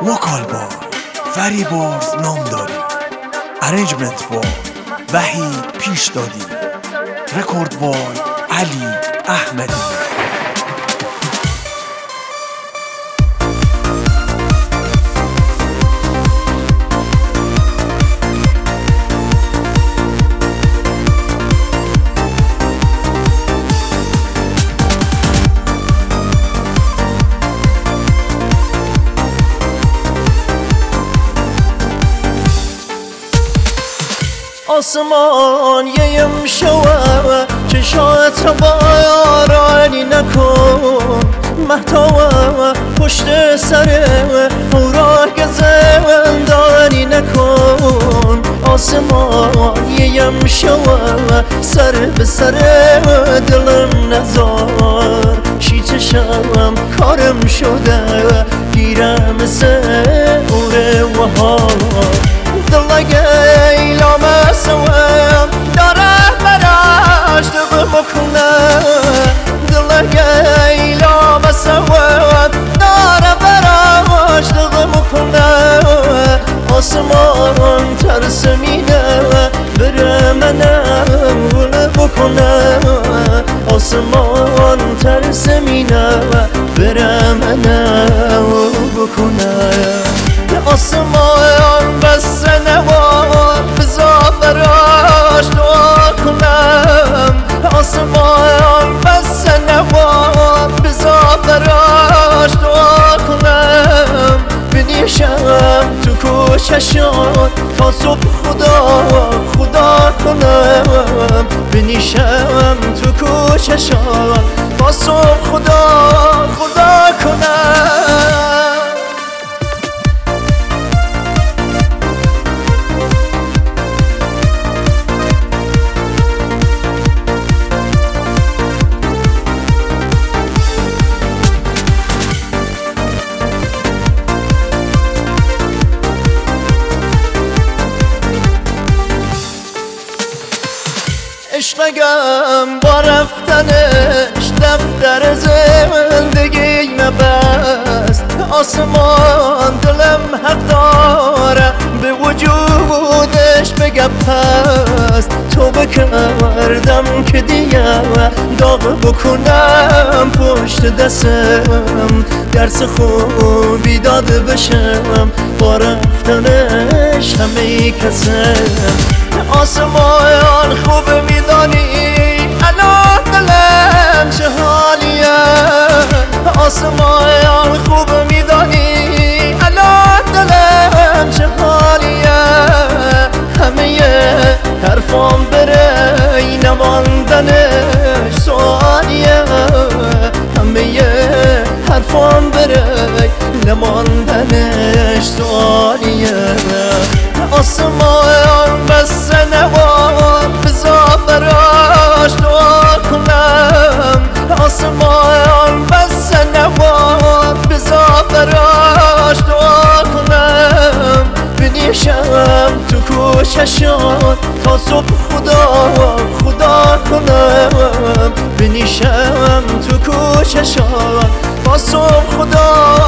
وکال بار فریبرز نامداری، ارنجمنت بار وحید پیش دادی، رکورد بای علی احمدی. آسمان یم شوه چشات را بارانی نکن، محتوا پشت سره او را گزندانی نکن. آسمان یم شوه سر به سر دلم نزار، چی چشم کارم شده گیرم سعور وهار. دلگه ایلام سوام داره براش دقم کنه، دلگه ایلام سوام داره براش دقم کنه. آسمان ترسمینه بره منم ول بکنه، آسمان ترسمینه بره منم ول بکنه. آسمان بس نوا بزا براش دعا کنم، آسمان بس نوا بزا براش دعا کنم. بنیشم تو کوچشان تا صبح خدا کنم، بنیشم تو کوچشان تا صبح خدا کنم. عشقم با رفتنش دفتر زندگی نبست. آسمان دلم حق داره به وجودش بگه پس، تو بکردم که دیگه داغ بکنم پشت دستم، درس خوبی داده بشم با رفتنش همه کسم. آسمان خوب میدانی الان دلم چه حالیه، آسمان خوب میدانی الان دلم چه حالیه. همه حرفام بره نماندنش سوالیه، همه حرفام بره نماندنش سوالیه. آسمان بس نوا بزا براش دعا کنم، آسمان بس نوا بزا براش دعا کنم. بنیشم تو کوچشان تا صبح خدا کنم، بنیشم تو کوچشان تا صبح خدا